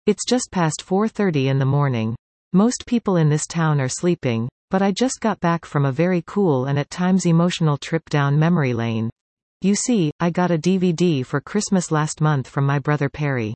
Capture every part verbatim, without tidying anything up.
It's just past four thirty in the morning. Most people in this town are sleeping, but I just got back from a very cool and at times emotional trip down memory lane. You see, I got a D V D for Christmas last month from my brother Perry.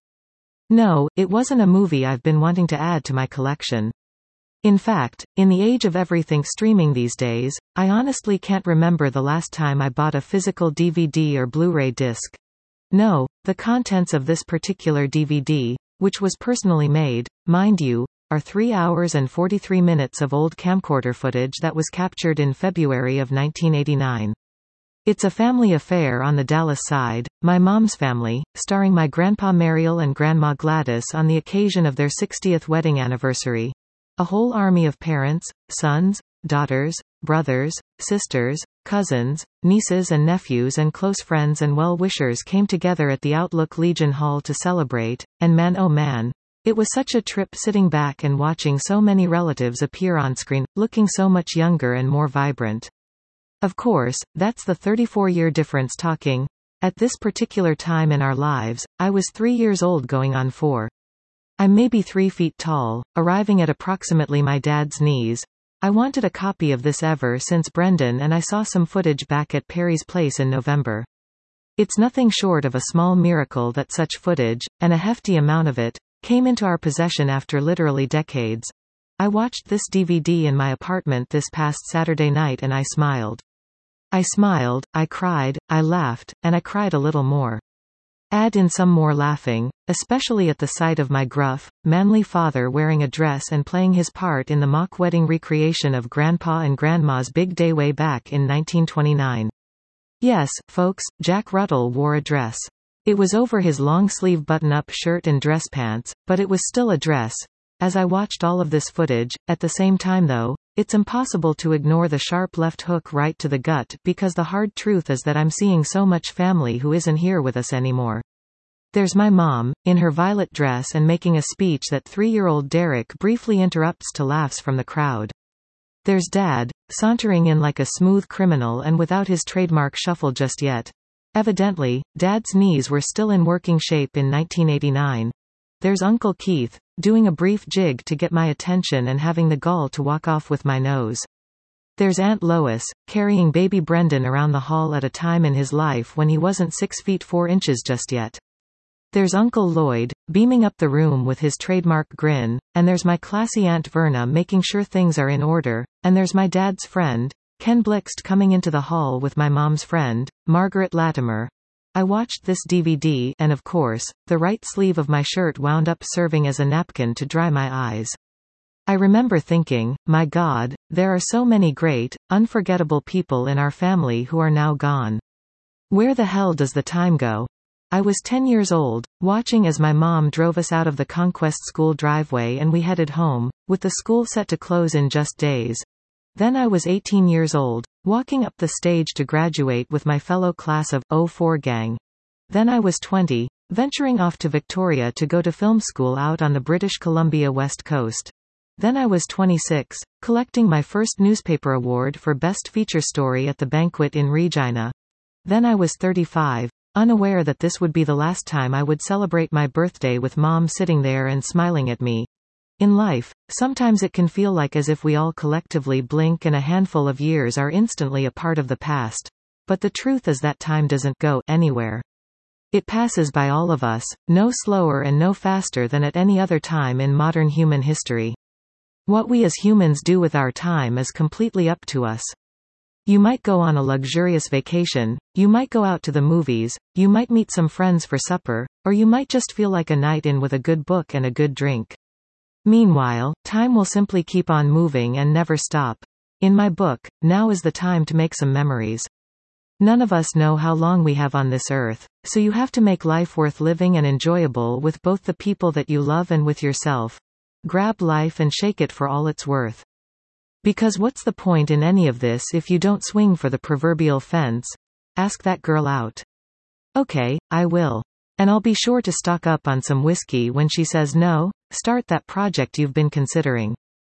No, it wasn't a movie I've been wanting to add to my collection. In fact, in the age of everything streaming these days, I honestly can't remember the last time I bought a physical D V D or Blu-ray disc. No, the contents of this particular D V D, which was personally made, mind you, are three hours and forty-three minutes of old camcorder footage that was captured in February of nineteen eighty-nine. It's a family affair on the Dallas side, my mom's family, starring my grandpa Mariel and grandma Gladys on the occasion of their sixtieth wedding anniversary. A whole army of parents, sons, daughters, brothers, sisters, cousins, nieces and nephews and close friends and well-wishers came together at the Outlook Legion Hall to celebrate, and man oh man, it was such a trip sitting back and watching so many relatives appear on screen, looking so much younger and more vibrant. Of course, that's the thirty-four-year difference talking. At this particular time in our lives, I was three years old going on four. I'm maybe three feet tall, arriving at approximately my dad's knees. I wanted a copy of this ever since Brendan and I saw some footage back at Perry's place in November. It's nothing short of a small miracle that such footage, and a hefty amount of it, came into our possession after literally decades. I watched this D V D in my apartment this past Saturday night and I smiled. I smiled, I cried, I laughed, and I cried a little more. Add in some more laughing, especially at the sight of my gruff, manly father wearing a dress and playing his part in the mock wedding recreation of Grandpa and Grandma's big day way back in nineteen twenty-nine. Yes, folks, Jack Ruddle wore a dress. It was over his long-sleeve button-up shirt and dress pants, but it was still a dress. As I watched all of this footage, at the same time though, it's impossible to ignore the sharp left hook right to the gut because the hard truth is that I'm seeing so much family who isn't here with us anymore. There's my mom, in her violet dress and making a speech that three-year-old Derek briefly interrupts to laughs from the crowd. There's Dad, sauntering in like a smooth criminal and without his trademark shuffle just yet. Evidently, Dad's knees were still in working shape in nineteen eighty-nine. There's Uncle Keith, doing a brief jig to get my attention and having the gall to walk off with my nose. There's Aunt Lois, carrying baby Brendan around the hall at a time in his life when he wasn't six feet four inches just yet. There's Uncle Lloyd, beaming up the room with his trademark grin, and there's my classy Aunt Verna making sure things are in order, and there's my dad's friend, Ken Blixt, coming into the hall with my mom's friend, Margaret Latimer. I watched this D V D and of course, the right sleeve of my shirt wound up serving as a napkin to dry my eyes. I remember thinking, my God, there are so many great, unforgettable people in our family who are now gone. Where the hell does the time go? I was ten years old, watching as my mom drove us out of the Conquest School driveway and we headed home, with the school set to close in just days. Then I was eighteen years old, walking up the stage to graduate with my fellow class of oh four gang. Then I was twenty, venturing off to Victoria to go to film school out on the British Columbia West Coast. Then I was twenty-six, collecting my first newspaper award for Best Feature Story at the banquet in Regina. Then I was thirty-five, unaware that this would be the last time I would celebrate my birthday with Mom sitting there and smiling at me. In life, sometimes it can feel like as if we all collectively blink and a handful of years are instantly a part of the past. But the truth is that time doesn't go anywhere. It passes by all of us, no slower and no faster than at any other time in modern human history. What we as humans do with our time is completely up to us. You might go on a luxurious vacation, you might go out to the movies, you might meet some friends for supper, or you might just feel like a night in with a good book and a good drink. Meanwhile, time will simply keep on moving and never stop. In my book, now is the time to make some memories. None of us know how long we have on this earth, so you have to make life worth living and enjoyable with both the people that you love and with yourself. Grab life and shake it for all it's worth. Because what's the point in any of this if you don't swing for the proverbial fence? Ask that girl out. Okay, I will. And I'll be sure to stock up on some whiskey when she says no. Start that project you've been considering.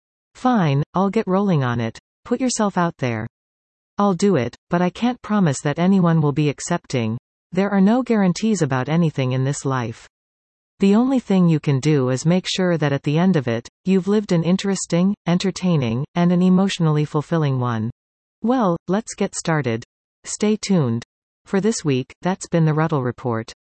Fine, I'll get rolling on it. Put yourself out there. I'll do it, but I can't promise that anyone will be accepting. There are no guarantees about anything in this life. The only thing you can do is make sure that at the end of it, you've lived an interesting, entertaining, and an emotionally fulfilling one. Well, let's get started. Stay tuned. For this week, that's been the Ruddle Report.